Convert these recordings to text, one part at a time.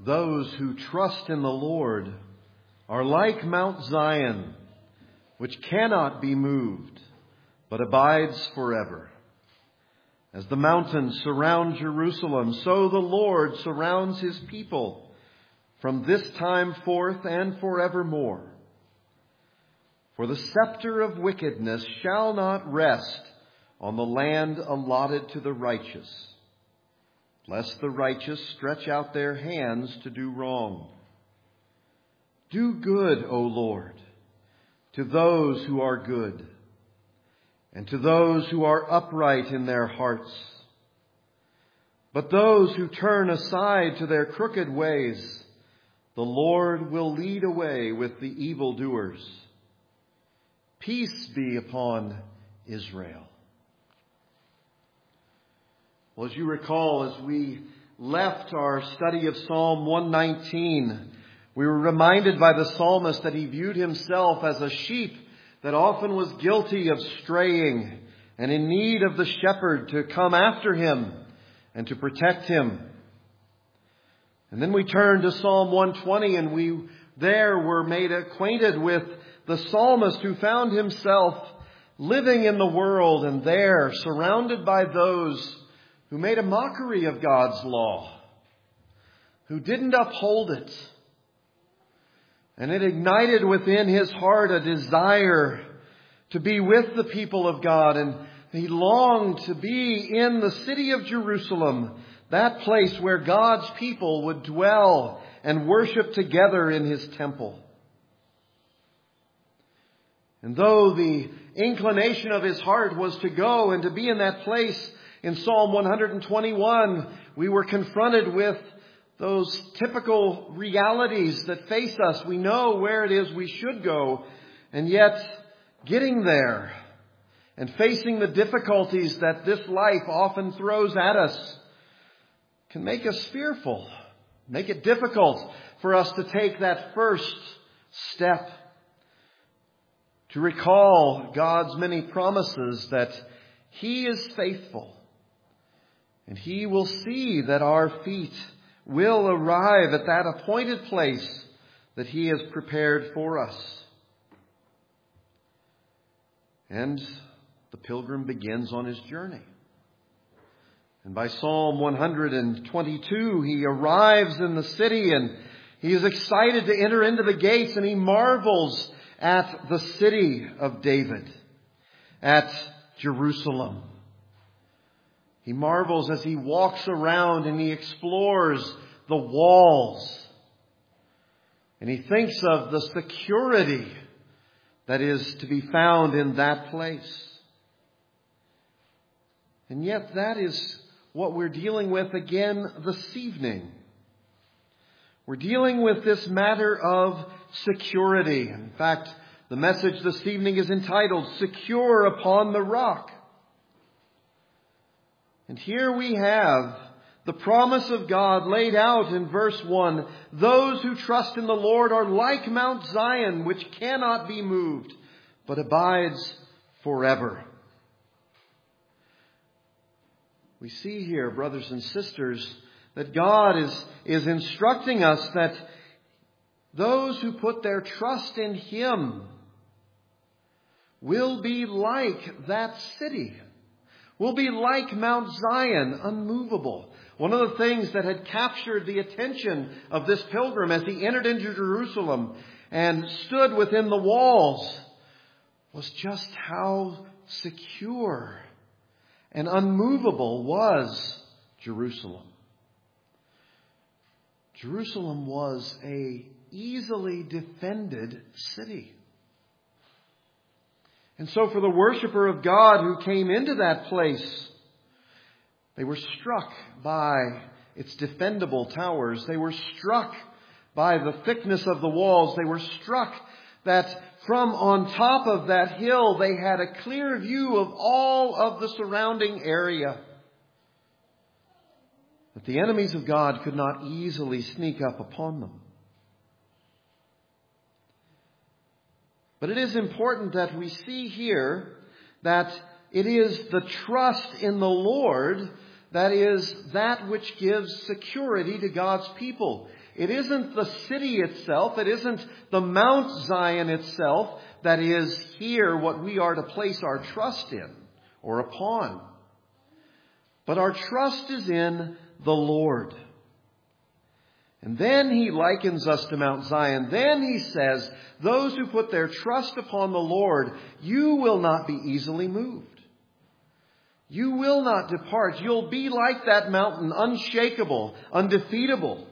Those who trust in the Lord are like Mount Zion, which cannot be moved, but abides forever. As the mountains surround Jerusalem, so the Lord surrounds his people from this time forth and forevermore. For the scepter of wickedness shall not rest on the land allotted to the righteous, lest the righteous stretch out their hands to do wrong. Do good, O Lord, to those who are good, and to those who are upright in their hearts. But those who turn aside to their crooked ways, the Lord will lead away with the evildoers. Peace be upon Israel. Well, as you recall, as we left our study of Psalm 119, we were reminded by the psalmist that he viewed himself as a sheep that often was guilty of straying and in need of the shepherd to come after him and to protect him. And then we turned to Psalm 120, and we there were made acquainted with the psalmist who found himself living in the world and there surrounded by those who made a mockery of God's law, who didn't uphold it. And it ignited within his heart a desire to be with the people of God. And he longed to be in the city of Jerusalem, that place where God's people would dwell and worship together in his temple. And though the inclination of his heart was to go and to be in that place, in Psalm 121, we were confronted with those typical realities that face us. We know where it is we should go, and yet getting there and facing the difficulties that this life often throws at us can make us fearful, make it difficult for us to take that first step, to recall God's many promises that he is faithful, and he will see that our feet will arrive at that appointed place that he has prepared for us. And the pilgrim begins on his journey. And by Psalm 122, he arrives in the city, and he is excited to enter into the gates, and he marvels at the city of David, at Jerusalem. He marvels as he walks around and he explores the walls. And he thinks of the security that is to be found in that place. And yet that is what we're dealing with again this evening. We're dealing with this matter of security. In fact, the message this evening is entitled, Secure Upon the Rock. And here we have the promise of God laid out in verse 1. Those who trust in the Lord are like Mount Zion, which cannot be moved, but abides forever. We see here, brothers and sisters, that God is instructing us that those who put their trust in him will be like that city. Will be like Mount Zion, unmovable. One of the things that had captured the attention of this pilgrim as he entered into Jerusalem and stood within the walls was just how secure and unmovable was Jerusalem. Jerusalem was an easily defended city. And so for the worshiper of God who came into that place, they were struck by its defendable towers. They were struck by the thickness of the walls. They were struck that from on top of that hill, they had a clear view of all of the surrounding area. That the enemies of God could not easily sneak up upon them. But it is important that we see here that it is the trust in the Lord that is that which gives security to God's people. It isn't the city itself. It isn't the Mount Zion itself that is here what we are to place our trust in or upon. But our trust is in the Lord. And then he likens us to Mount Zion. Then he says, those who put their trust upon the Lord, you will not be easily moved. You will not depart. You'll be like that mountain, unshakable, undefeatable.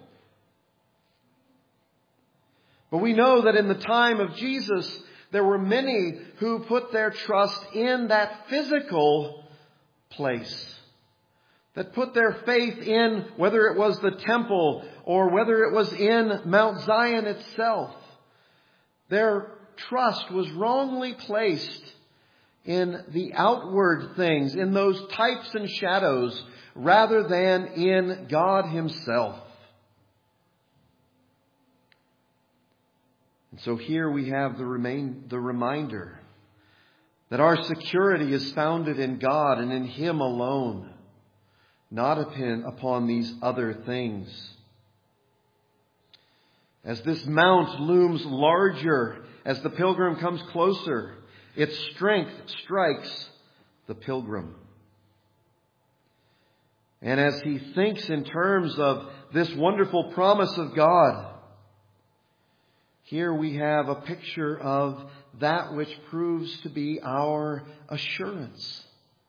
But we know that in the time of Jesus, there were many who put their trust in that physical place. That put their faith in whether it was the temple or whether it was in Mount Zion itself. Their trust was wrongly placed in the outward things, in those types and shadows, rather than in God Himself. And so here we have the reminder that our security is founded in God and in Him alone, not upon these other things. As this mount looms larger, as the pilgrim comes closer, its strength strikes the pilgrim. And as he thinks in terms of this wonderful promise of God, here we have a picture of that which proves to be our assurance.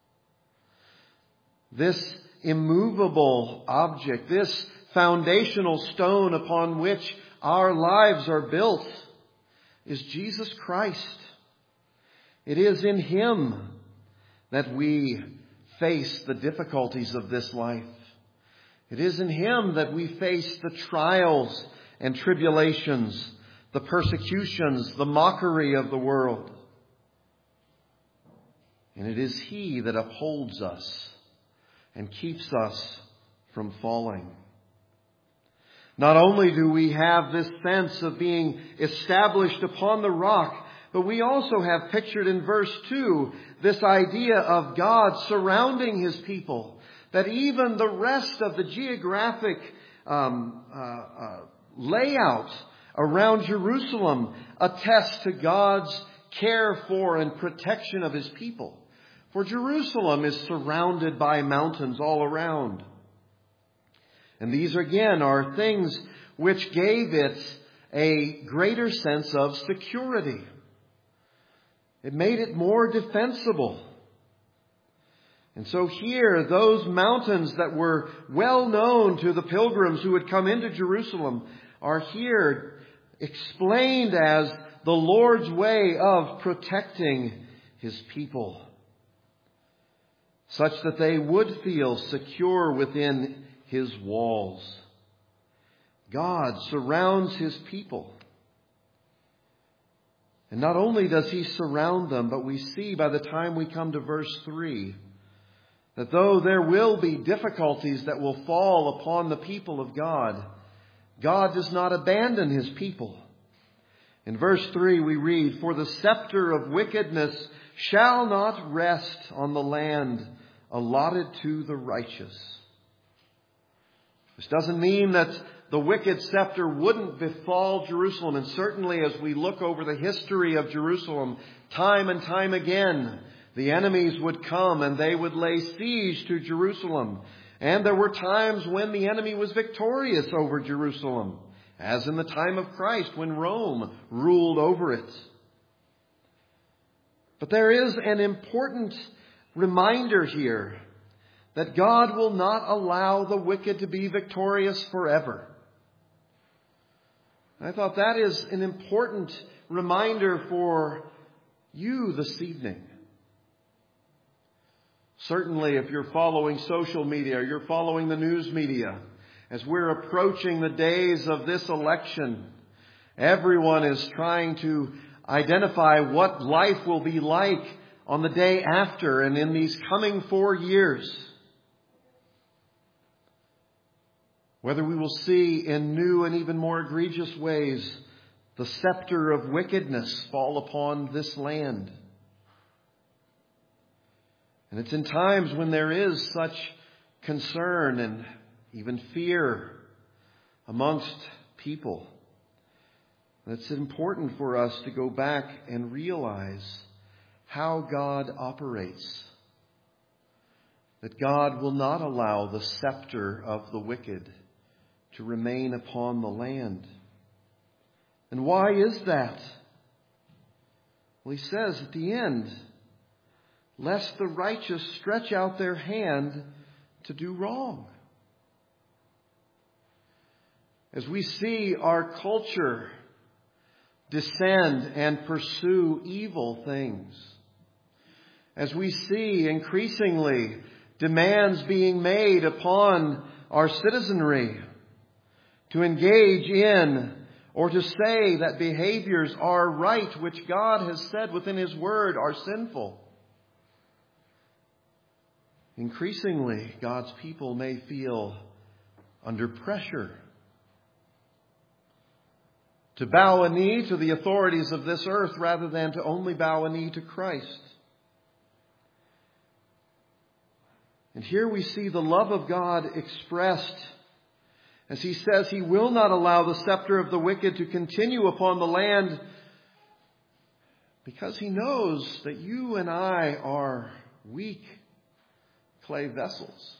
This immovable object, this foundational stone upon which our lives are built, is Jesus Christ. It is in Him that we face the difficulties of this life. It is in Him that we face the trials and tribulations, the persecutions, the mockery of the world. And it is He that upholds us and keeps us from falling. Not only do we have this sense of being established upon the rock, but we also have pictured in verse 2 this idea of God surrounding His people. That even the rest of the geographic layout around Jerusalem attests to God's care for and protection of His people. For Jerusalem is surrounded by mountains all around. And these again are things which gave it a greater sense of security. It made it more defensible. And so here, those mountains that were well known to the pilgrims who had come into Jerusalem are here explained as the Lord's way of protecting His people, such that they would feel secure within His walls. God surrounds His people. And not only does He surround them, but we see by the time we come to verse 3 that though there will be difficulties that will fall upon the people of God, God does not abandon His people. In verse 3 we read, "For the scepter of wickedness shall not rest on the land allotted to the righteous." This doesn't mean that the wicked scepter wouldn't befall Jerusalem. And certainly as we look over the history of Jerusalem, time and time again, the enemies would come and they would lay siege to Jerusalem. And there were times when the enemy was victorious over Jerusalem, as in the time of Christ when Rome ruled over it. But there is an important reminder here that God will not allow the wicked to be victorious forever. I thought that is an important reminder for you this evening. Certainly if you're following social media or you're following the news media, as we're approaching the days of this election, everyone is trying to identify what life will be like on the day after and in these coming 4 years. Whether we will see in new and even more egregious ways the scepter of wickedness fall upon this land. And it's in times when there is such concern and even fear amongst people. It's important for us to go back and realize how God operates. That God will not allow the scepter of the wicked to remain upon the land. And why is that? Well, he says at the end, lest the righteous stretch out their hand to do wrong. As we see our culture descend and pursue evil things, as we see increasingly demands being made upon our citizenry to engage in or to say that behaviors are right, which God has said within His Word are sinful. Increasingly, God's people may feel under pressure to bow a knee to the authorities of this earth rather than to only bow a knee to Christ. And here we see the love of God expressed as He says He will not allow the scepter of the wicked to continue upon the land because He knows that you and I are weak clay vessels.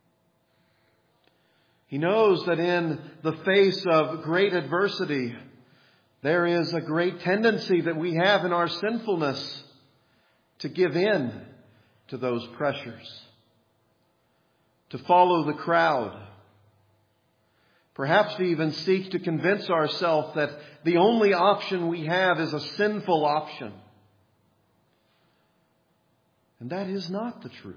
He knows that in the face of great adversity, there is a great tendency that we have in our sinfulness to give in to those pressures, to follow the crowd, perhaps to even seek to convince ourselves that the only option we have is a sinful option. And that is not the truth.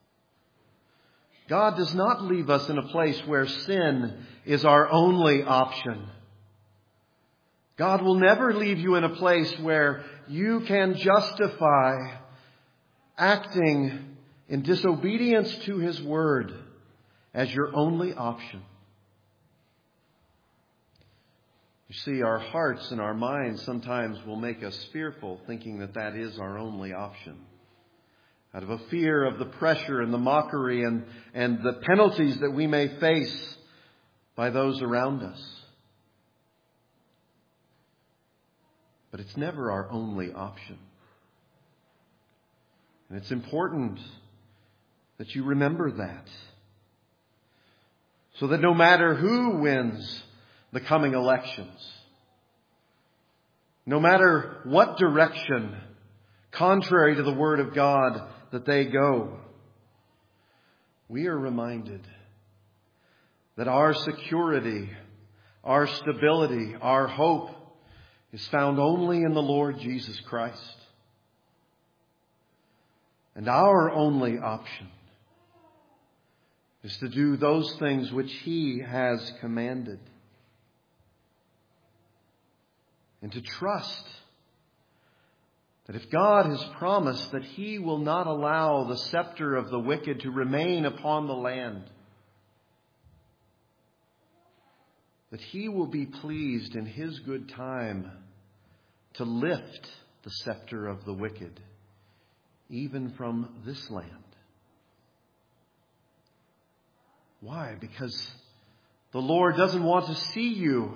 God does not leave us in a place where sin is our only option. God will never leave you in a place where you can justify acting in disobedience to His Word as your only option. You see, our hearts and our minds sometimes will make us fearful, thinking that that is our only option. Out of a fear of the pressure and the mockery and the penalties that we may face by those around us. But it's never our only option. And it's important that you remember that. So that no matter who wins the coming elections, no matter what direction, contrary to the Word of God, that they go, we are reminded that our security, our stability, our hope is found only in the Lord Jesus Christ. And our only option is to do those things which He has commanded. And to trust that if God has promised that He will not allow the scepter of the wicked to remain upon the land, that He will be pleased in His good time to lift the scepter of the wicked, even from this land. Why? Because the Lord doesn't want to see you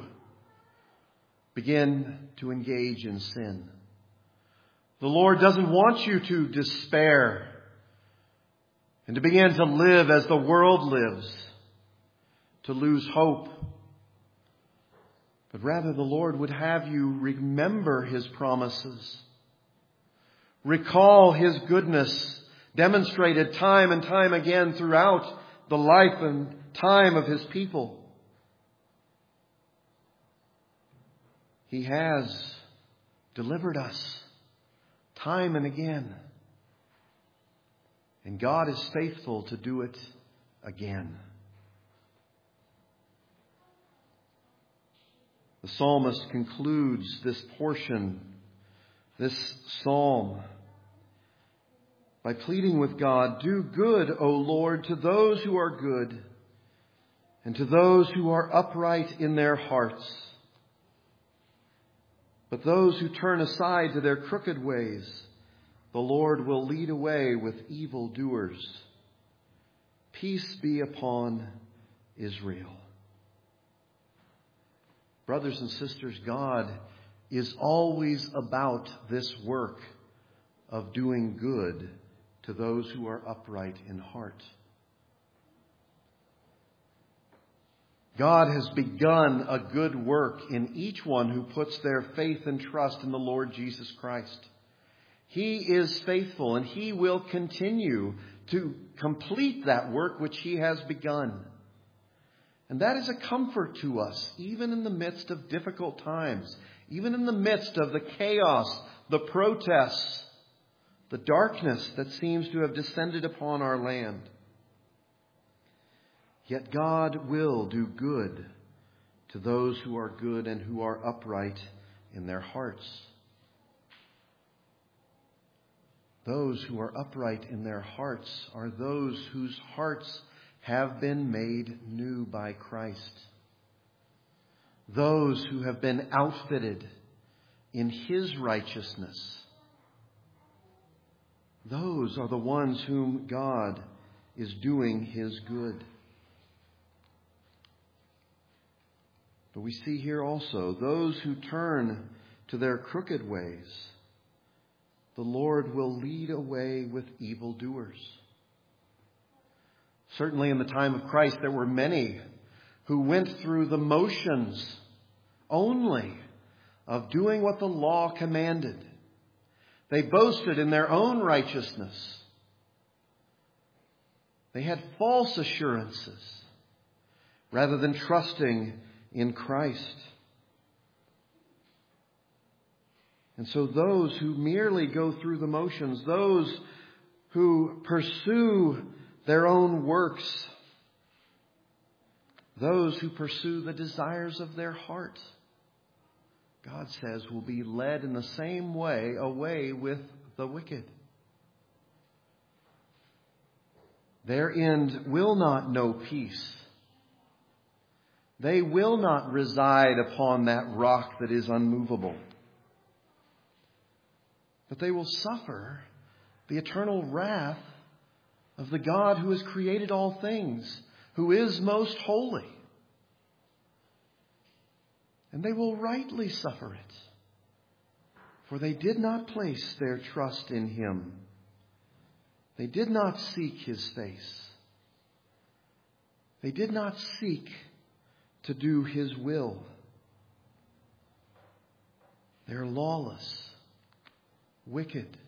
begin to engage in sin. The Lord doesn't want you to despair and to begin to live as the world lives, to lose hope. But rather the Lord would have you remember His promises. Recall His goodness demonstrated time and time again throughout the life and time of His people. He has delivered us time and again. And God is faithful to do it again. The psalmist concludes this portion, this psalm, by pleading with God, "Do good, O Lord, to those who are good, and to those who are upright in their hearts. But those who turn aside to their crooked ways, the Lord will lead away with evildoers. Peace be upon Israel." Brothers and sisters, God is always about this work of doing good to those who are upright in heart. God has begun a good work in each one who puts their faith and trust in the Lord Jesus Christ. He is faithful, and He will continue to complete that work which He has begun. And that is a comfort to us, even in the midst of difficult times, even in the midst of the chaos, the protests, the darkness that seems to have descended upon our land. Yet God will do good to those who are good and who are upright in their hearts. Those who are upright in their hearts are those whose hearts have been made new by Christ. Those who have been outfitted in His righteousness. Those are the ones whom God is doing His good. But we see here also those who turn to their crooked ways, the Lord will lead away with evildoers. Certainly in the time of Christ, there were many who went through the motions only of doing what the law commanded. They boasted in their own righteousness. They had false assurances rather than trusting in Christ. And so those who merely go through the motions, those who pursue their own works, those who pursue the desires of their heart, God says will be led in the same way away with the wicked. Their end will not know peace. They will not reside upon that rock that is unmovable. But they will suffer the eternal wrath of the God who has created all things, who is most holy. And they will rightly suffer it, for they did not place their trust in Him. They did not seek His face. They did not seek to do His will. They're lawless, wicked,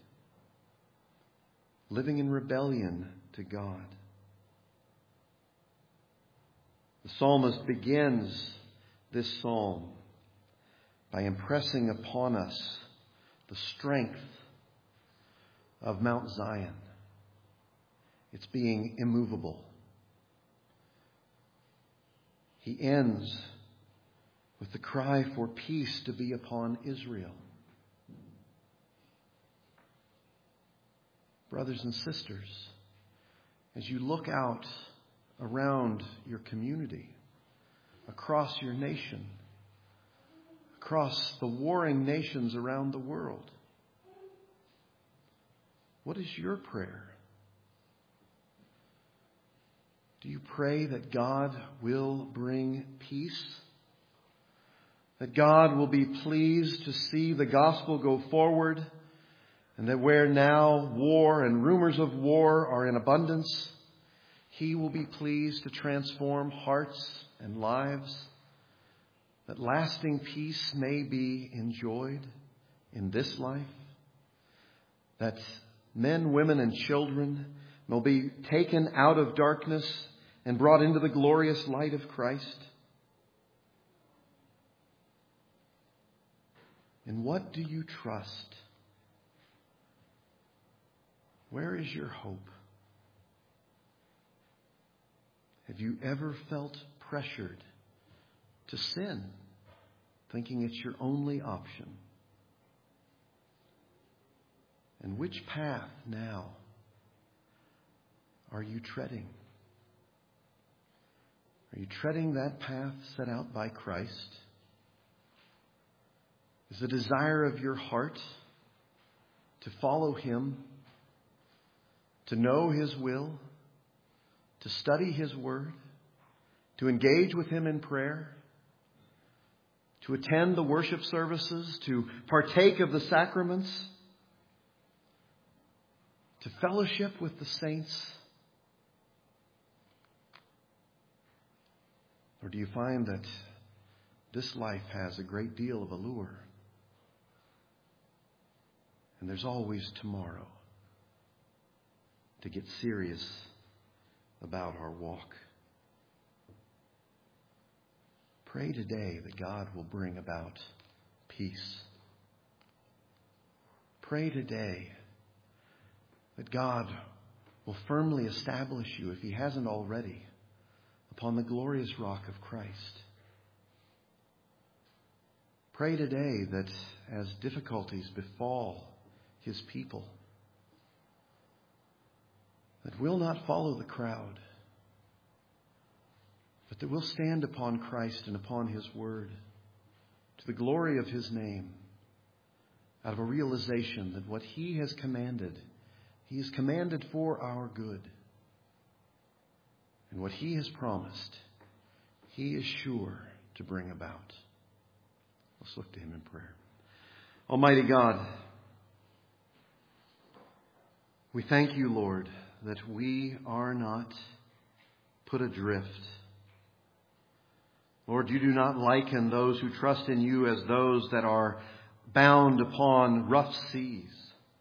living in rebellion to God. The psalmist begins this psalm by impressing upon us the strength of Mount Zion. It's being immovable. He ends with the cry for peace to be upon Israel. Brothers and sisters, as you look out around your community, across your nation, across the warring nations around the world, what is your prayer? Do you pray that God will bring peace? That God will be pleased to see the gospel go forward, and that where now war and rumors of war are in abundance, He will be pleased to transform hearts and lives, that lasting peace may be enjoyed in this life, that men, women, and children will be taken out of darkness and brought into the glorious light of Christ. In what do you trust? Where is your hope? Have you ever felt pressured to sin, thinking it's your only option? And which path now are you treading? Are you treading that path set out by Christ? Is the desire of your heart to follow Him, to know His will, to study His Word, to engage with Him in prayer, to attend the worship services, to partake of the sacraments, to fellowship with the saints? Or do you find that this life has a great deal of allure? And there's always tomorrow to get serious about our walk. Pray today that God will bring about peace. Pray today that God will firmly establish you, if He hasn't already, upon the glorious rock of Christ. Pray today that as difficulties befall His people, that we'll not follow the crowd, but that we'll stand upon Christ and upon His Word to the glory of His name, out of a realization that what He has commanded, He has commanded for our good. And what He has promised, He is sure to bring about. Let's look to Him in prayer. Almighty God, we thank You, Lord, that we are not put adrift. Lord, You do not liken those who trust in You as those that are bound upon rough seas.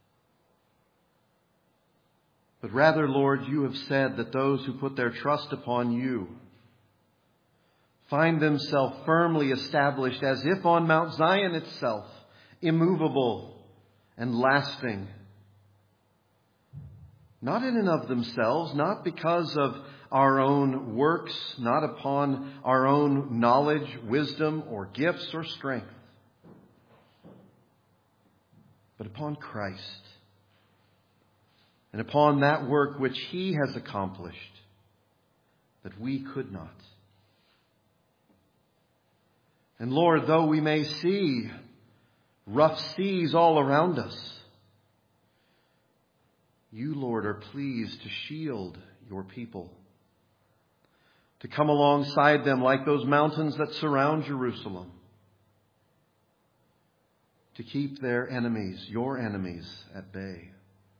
But rather, Lord, You have said that those who put their trust upon You find themselves firmly established as if on Mount Zion itself, immovable and lasting. Not in and of themselves, not because of our own works, not upon our own knowledge, wisdom, or gifts or strength, but upon Christ and upon that work which He has accomplished that we could not. And Lord, though we may see rough seas all around us, You, Lord, are pleased to shield Your people, to come alongside them like those mountains that surround Jerusalem, to keep their enemies, Your enemies, at bay.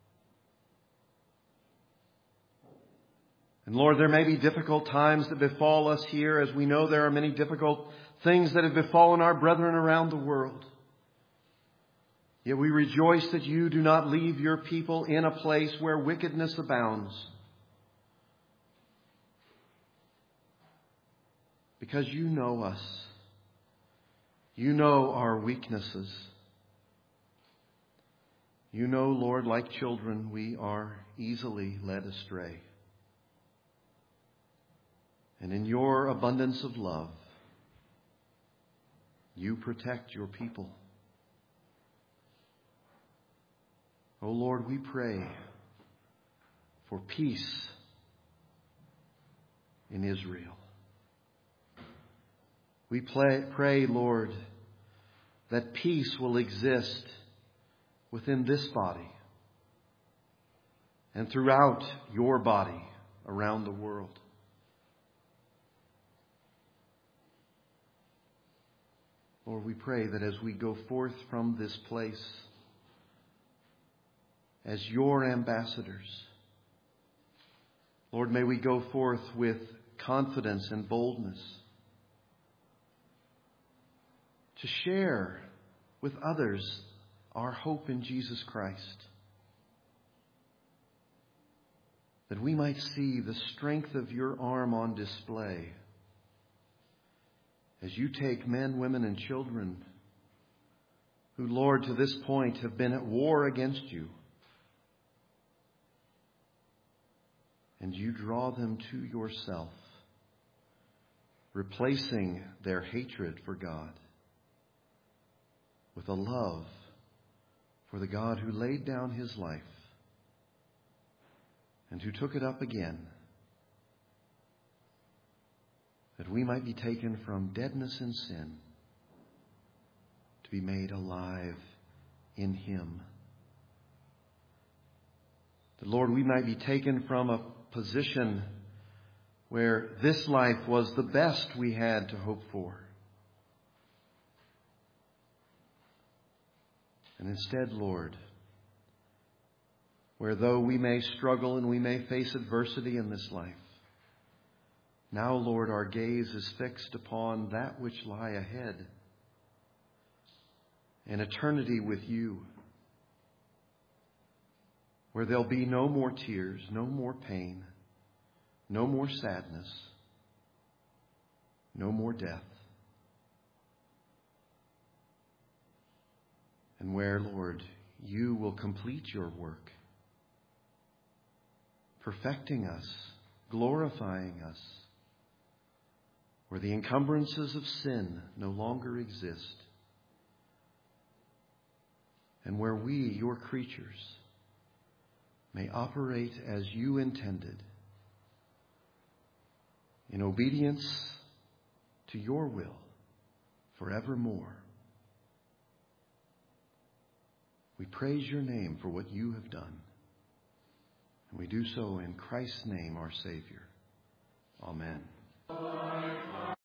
And Lord, there may be difficult times that befall us here, as we know there are many difficult things that have befallen our brethren around the world. Yet we rejoice that You do not leave Your people in a place where wickedness abounds, because You know us. You know our weaknesses. You know, Lord, like children, we are easily led astray. And in Your abundance of love, You protect Your people. Oh Lord, we pray for peace in Israel. We pray, Lord, that peace will exist within this body and throughout Your body around the world. Lord, we pray that as we go forth from this place as Your ambassadors, Lord, may we go forth with confidence and boldness to share with others our hope in Jesus Christ, that we might see the strength of Your arm on display as You take men, women, and children who, Lord, to this point have been at war against You, and You draw them to Yourself, replacing their hatred for God with a love for the God who laid down His life and who took it up again, that we might be taken from deadness and sin to be made alive in Him. That, Lord, we might be taken from a position where this life was the best we had to hope for, And instead, Lord, where though we may struggle and we may face adversity in this life, now, Lord, our gaze is fixed upon that which lie ahead, an eternity with you, where there'll be no more tears, no more pain, no more sadness, no more death. And where, Lord, you will complete your work, perfecting us, glorifying us, where the encumbrances of sin no longer exist, and where we, your creatures, may operate as you intended, in obedience to your will forevermore. We praise your name for what you have done, and we do so in Christ's name, our Savior. Amen.